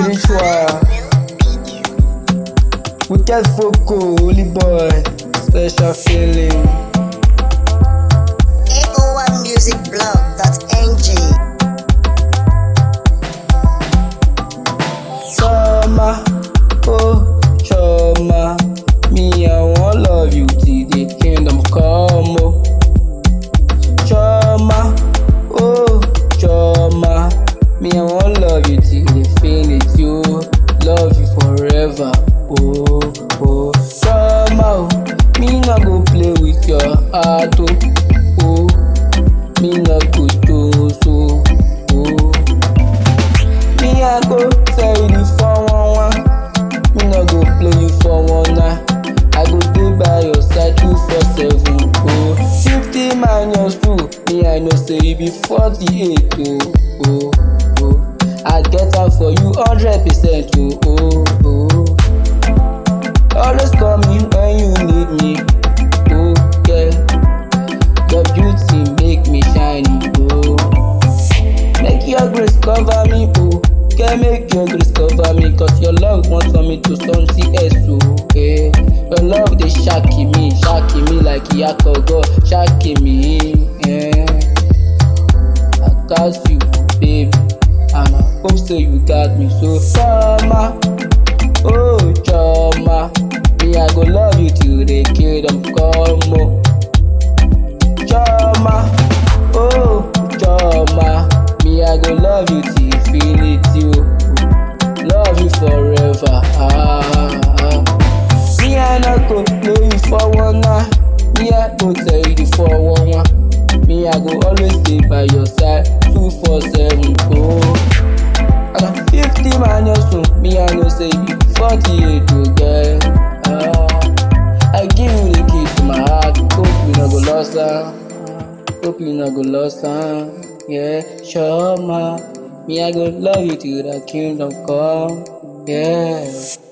spiritual. Wicked Foco, holy boy, special feeling. AO1musicblog.ng. Choma, oh Choma, me I won't love you till the kingdom come. Oh. Choma, oh Choma, me I won't love you till infinity. Oh, love you forever. Oh, oh, Choma, oh, me not go play with your heart. Oh, oh, me not go do so. Oh, me I go tell you the 411. Me not go play you for one night. I go dey by your side 247. Oh, 50 minus 2, me I know say you be 48. Oh, oh, oh, I get out for you 100%. Oh, oh, oh. Always call me when you need me. Oh, yeah. Your beauty make me shiny. Oh, make your grace cover me. Oh, yeah, make your grace cover me. Cause your love wants for me to something else. Oh, yeah. Your love they shaking me like Yakogo, shaking me. Yeah. I got you, baby, and I hope so you got me. So Choma, oh Choma, me I go love you till the kingdom come. Oh. Choma, oh Choma, me I go love you till infinity. Oh. Love you forever. Me I not go play you for one night. Me I go tell you the 411. Me I go always stay by your side 247. Oh, I got 50 minus 2. Me I know say you 48. Oh, girl. I give you the keys to my heart. Hope you not go lost her. Hope you not go lost her. Yeah, Choma, me I go love you till the kingdom come. Yeah.